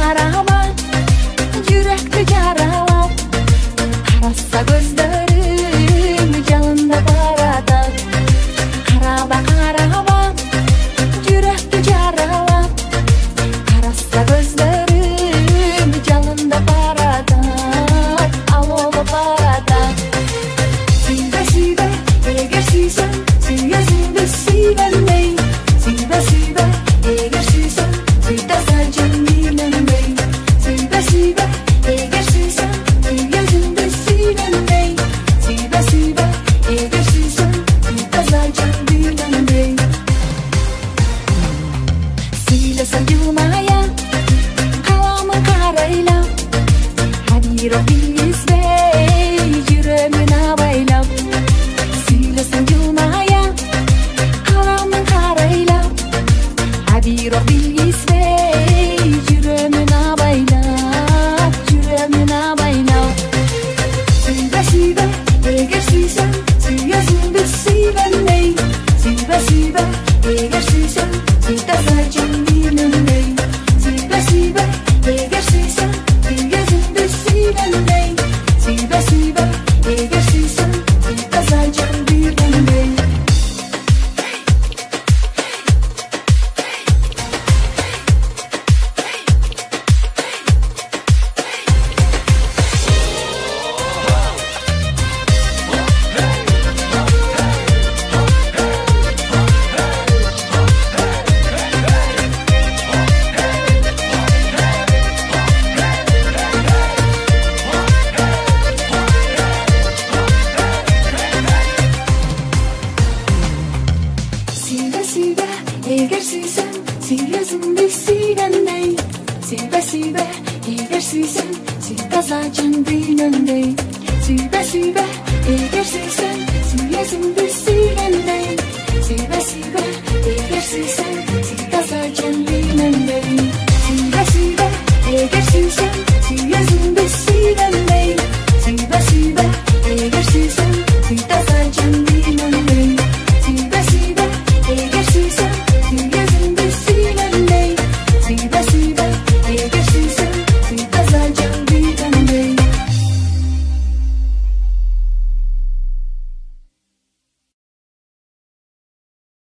qaraman, yurakni jaralab, qarasa ko'zlarim jalonda boradi. Qaraman, yurakni jaralab, qarasa ko'zlarim jalonda boradi. Avova boradi. Siyba siyba, eğer siysan, siyasında siylanmay. Siyba siyba, eğer siysan, siydasan canlanmay. Siyba siyba, eğer siysan, siyasında siylanmay. Siyba siyba, eğer siysan, siydasan canlanmay. Siylasan yılmaya, havamı karayla. Hadi Rabbimiz bey, yüreğimine bayla. Siylasan yılmaya, havamı karayla. Hadi Rabbimiz bey, yüreğimine bayla. Yüreğimine bayla. Siyba siyba, eğer siysan, siyasında siylanmay. Siyba siyba, eğer siysan, siydasan canlanmay. Siyba siyba, eğer siysan, siyasında siylanmay. Siyba siyba, eğer siysan, siydasan canlanmay. Siyba siyba, eğer siysan, siyasında siylanmay. Siyba siyba, eğer siysan, siydasan canlanmay. Siyba siyba, eğer siysan, siyasında siylanmay. Siyba siyba, eğer siysan, siydasan canlanmay.